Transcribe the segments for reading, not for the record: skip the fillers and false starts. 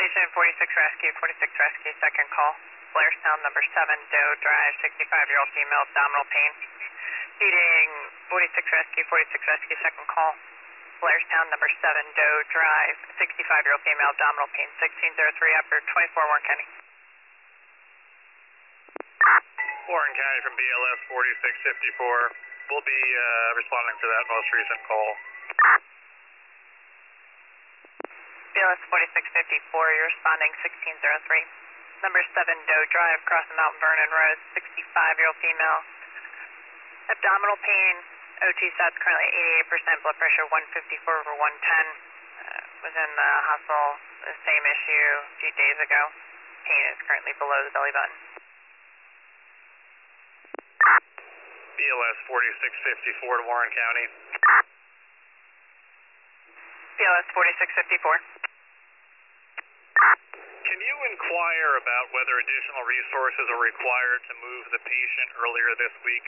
Station 46 Rescue, 46 Rescue, second call. Blairstown number 7, Doe Drive, 65-year-old female, abdominal pain. Feeding 46 Rescue, 46 Rescue, second call. Blairstown number 7, Doe Drive, 65-year-old female, abdominal pain, 1603 upper 24 Warren County. Warren County from BLS 4654. We'll be responding for that most recent call. BLS 4654, you're responding 1603. Number 7, Doe Drive, crossing Mount Vernon Road, 65-year-old female. Abdominal pain, OT stats currently 88%, blood pressure 154/110. Was in the hospital, the same issue a few days ago. Pain is currently below the belly button. BLS 4654 to Warren County. BLS 4654. Can you inquire about whether additional resources are required to move the patient earlier this week?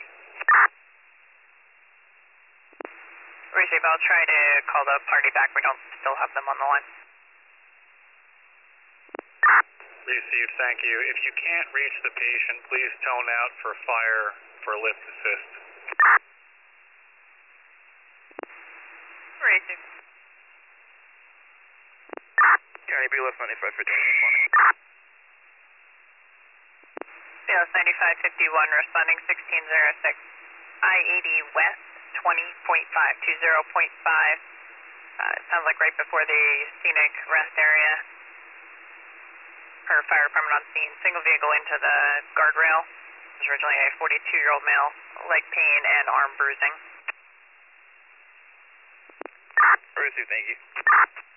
Receive, I'll try to call the party back. We don't still have them on the line. Received, thank you. If you can't reach the patient, please tone out for fire for lift assist. Receive. County BLS 9551 responding. BLS 9551 responding 1606. I-80 West 20.5, 20.5. It sounds like right before the scenic rest area. Her fire department on scene. Single vehicle into the guardrail. It was originally a 42-year-old male. Leg pain and arm bruising. Received, thank you.